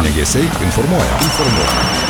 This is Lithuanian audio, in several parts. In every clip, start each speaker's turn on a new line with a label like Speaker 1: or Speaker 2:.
Speaker 1: Ugniagesiai informuoja.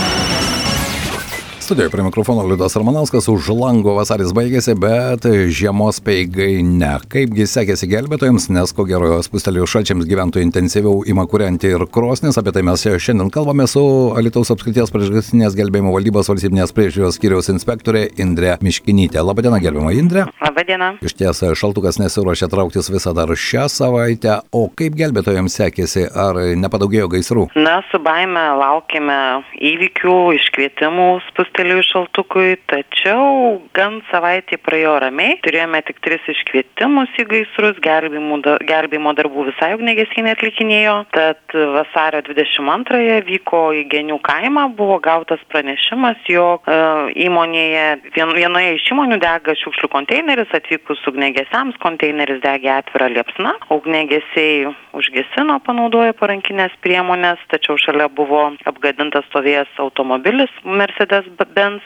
Speaker 1: Studijoje prie mikrofono Liudas Armanauskas. Už lango vasaris baigėsi, bet žiemos speigai ne. Kaipgi sekėsi gelbėtojams, nes ko gero spustelėjus šalčiams gyventojai intensyviau ima kūrenti ir krosnis. Apie tai mes šiandien kalbame su Alytaus apskrities priešgaisrinės gelbėjimo valdybos valstybinės priežiūros skyriaus inspektorė Indrė Miškinytė. Labadiena, gerbiama Indrė.
Speaker 2: Labadiena.
Speaker 1: Išties šaltukas nesiruošia trauktis visą dar šią savaitę. O kaip gelbėtojams sekėsi? Ar nepadaugėjo gaisrų?
Speaker 2: Na, su baime laukime įvykių, iškvietimų spustelėjus šaltukui, tačiau gan savaitė praėjo ramiai. Turėjome tik 3 iškvietimus į gaisrus, gelbėjimo darbų visai ugniagesiai neatlikinėjo. Tad vasario 22-ąją vyko į Genių kaimą, buvo gautas pranešimas, jog įmonėje, vienoje iš įmonių dega šiukšlių konteineris, atvykus ugniagesiams konteineris degė atvira liepsna. Ugniagesiai užgesino, panaudojo parankinės priemonės, tačiau šalia buvo apgadintas stovėjęs automobilis Mercedes-Benz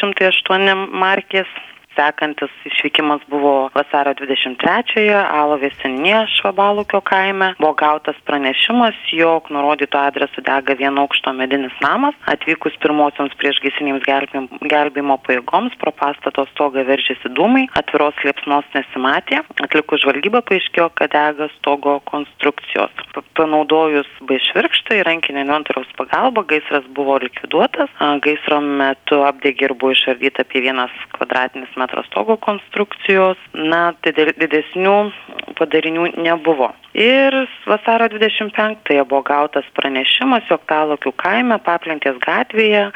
Speaker 2: 308 markės. Sekantis išvykimas buvo vasario 23-ąją Alovės seniūnijoje Švabalukio kaime. Buvo gautas pranešimas, jog nurodyto adresu dega vieno aukšto medinis namas. Atvykus pirmosioms priešgaisrinėms gelbėjimo pajėgoms pro pastato stogą veržėsi dūmai, atviros liepsnos nesimatė. Atlikus žvalgybą paaiškėjo, kad dega stogo konstrukcijos. Panaudojus baišvirkštą ir rankinio inventoriaus pagalba gaisras buvo likviduotas. Gaisro metu apdegė ir buvo išardyta apie 1 kvadratinis metras stogo konstrukcijos. Na, didesnių padarinių nebuvo. Ir vasario 25-ąją buvo gautas pranešimas, jog Talakių kaime Paplentės gatvėje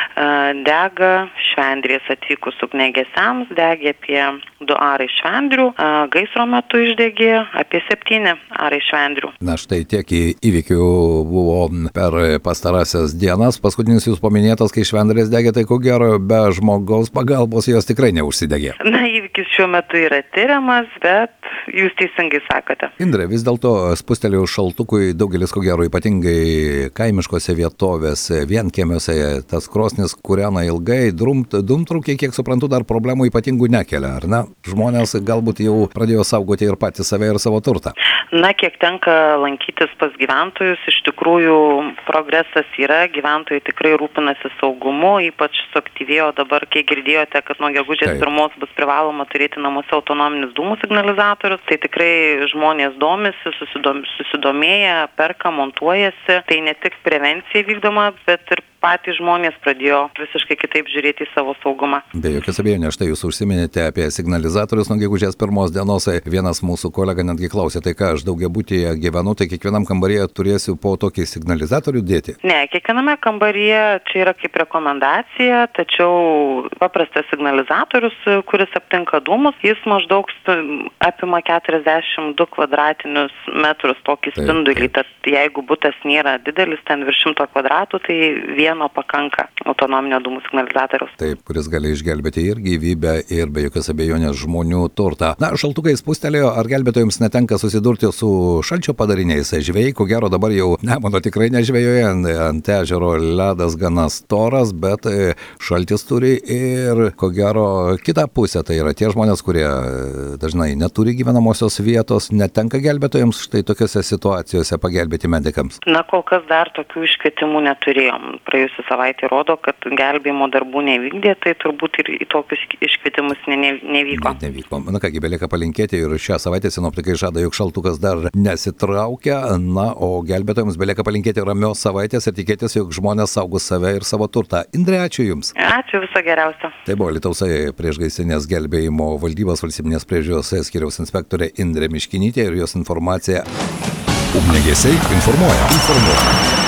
Speaker 2: dega švendrės. Atvykus ugniagesiams degė apie 2 arai švendrių. Gaisro metu išdegė apie 7 arai švendrių.
Speaker 1: Na štai tiek įvykių buvo per pastarąsias dienas. Paskutinis jūs paminėtas, kai švendrės degė, tai ko gero be žmogaus pagalbos jos tikrai neužsidegė.
Speaker 2: Na, įvykis šiuo metu yra tyriamas, bet jūs teisingai sakote.
Speaker 1: Indrė, vis dėlto spustelėjus šaltukui daugelis ko gero ypatingai kaimiškose vietovėse, vienkiemiuose tas krosnis kūrena ilgai, dūmtraukiai, kiek suprantu, dar problemų ypatingų nekelia, ar ne? Žmonės galbūt jau pradėjo saugoti ir patys save ir savo turtą.
Speaker 2: Na, kiek tenka lankytis pas gyventojus, iš tikrųjų progresas yra, gyventojai tikrai rūpinasi saugumu, ypač suaktyvėjo dabar, kiek girdėjote, kad nuo gegužės 1 bus privaloma turėti namuose autonominius dūmų signalizatorius, tai tikrai žmonės domisi, susidomėję, perka, montuojasi, tai ne tik prevencija vykdoma, bet ir patys žmonės pradėjo visiškai kitaip žiūrėti į savo saugumą.
Speaker 1: Be jokios abejonės, štai jūs užsiminėte apie signalizatorius nuo gegužės 1 dienos. Vienas mūsų kolega netgi klausė, tai ką, aš daugiabutyje gyvenu, tai kiekvienam kambaryje turėsiu po tokį signalizatorių dėti?
Speaker 2: Ne, kiekviename kambaryje čia yra kaip rekomendacija, tačiau paprastas signalizatorius, kuris aptinka dūmus, jis maždaug apima 42 kvadratinius metrus tokį spindulį. Tad jeigu butas nėra didelis, ten virš 100 kvadratų, tai vieno pakanka autonominio dūmų signalizatoriaus.
Speaker 1: Taip, kuris gali išgelbėti ir gyvybę, ir be jokios abejonės žmonių turtą. Na, šaltukai spustelėjo, ar gelbėtojams netenka susidurti su šalčio padariniais? Žvejai, ko gero dabar jau Nemuno tikrai nežvejoja, ant ežero ledas gana storas, bet šaltis turi ir ko gero kitą pusę, tai yra tie žmonės, kurie dažnai neturi gyvenamosios vietos, netenka gelbėtojams štai tokiose situacijose pagelbėti medikams.
Speaker 2: Na, kol kas dar tokių iškvietimų neturėjom. Praėjusią savaitę rodo, kad gelbėjimo darbų nevykdė, tai turbūt ir į tokius iškvietimus nevyko.
Speaker 1: Nevyko. Na kągi, belieka palinkėti ir šią savaitę sinoptikai žada, jog šaltukas dar nesitraukia, na, o gelbėtojams belieka palinkėti ramios savaitės ir tikėtis, jog žmonės saugos save ir savo turtą. Indrė, ačiū Jums.
Speaker 2: Ačiū, viso geriausio.
Speaker 1: Tai buvo Alytaus priešgaisrinės gelbėjimo valdybos valstybinės priežiūros skyriaus inspektorė Indrė Miškinytė ir jos informacija. Ugniagesiai informuoja.